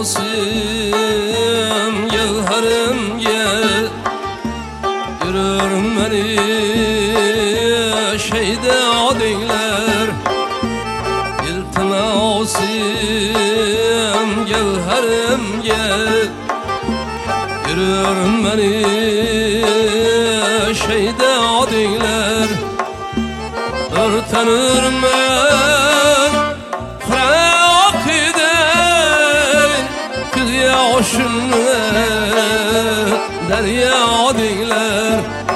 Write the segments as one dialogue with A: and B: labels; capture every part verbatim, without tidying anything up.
A: olsun yıllarım gel yürür beni şeyde adıylar iltina olsun yıllarım gel yürür beni şeyde adıylar örtenir ben frak eder kızya hoşunu derya deyler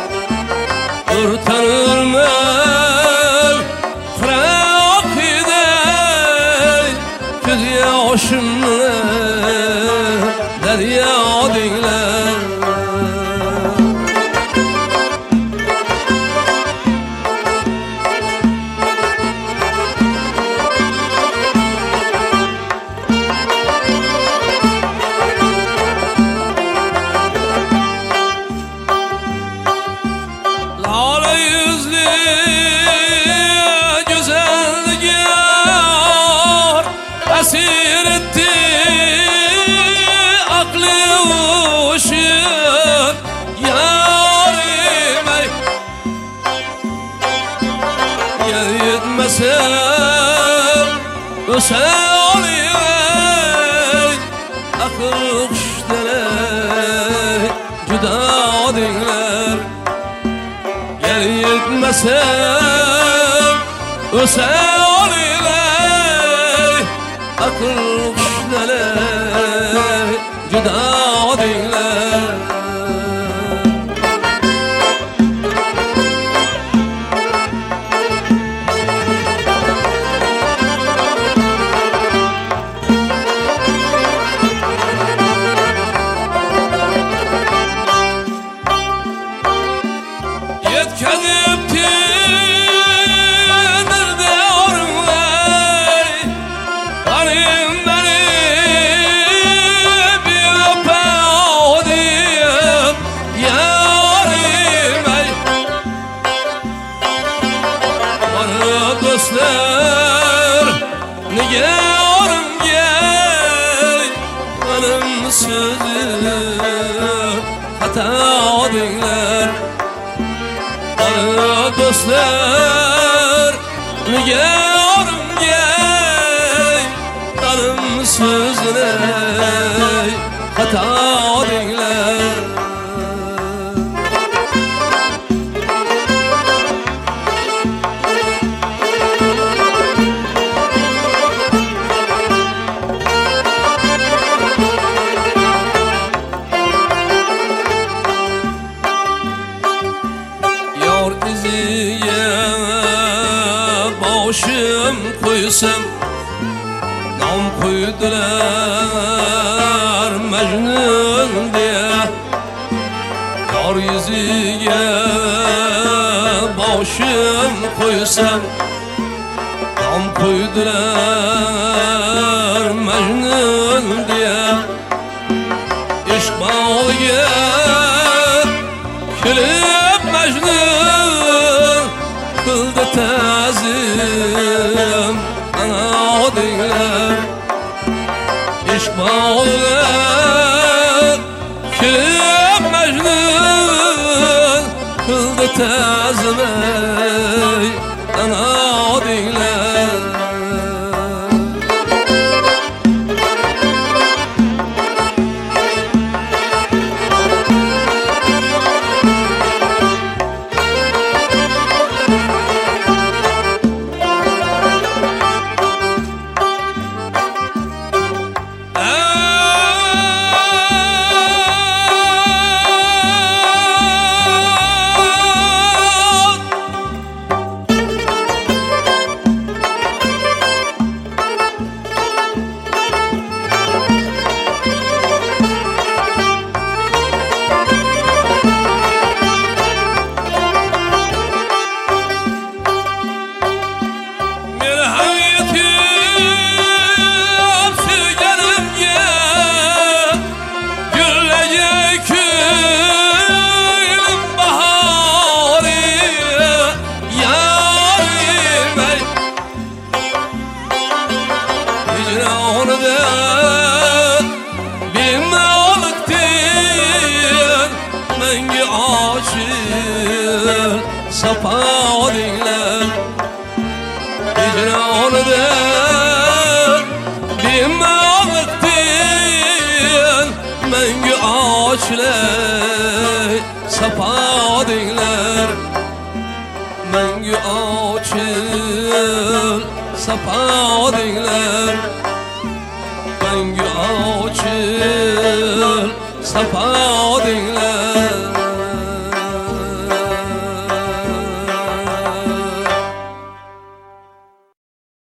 A: örtenir ben frak eder kızya hoşunu derya deyler esir etti aklı uşun yarim ey gel yetmesen ösen ey akıl kuşları cüda dinler gel yetmesen ösen akıl kuşları cüda dinler yetkazipti dostlar nigarım gel benim sözüm hata dinler bana dostlar nigarım gel benim sözüne hata dinler başım koysam nam koydular Mecnun diye yar yüzüge başım koysam nam koydular Mecnun diye iş bağlıya külüp Mecnun kıldı tazim ana dinler iş bağlılar külüp Mecnun kıldı tazim ana dinler onu da sapa dinler Gönlü açıl sapa dinler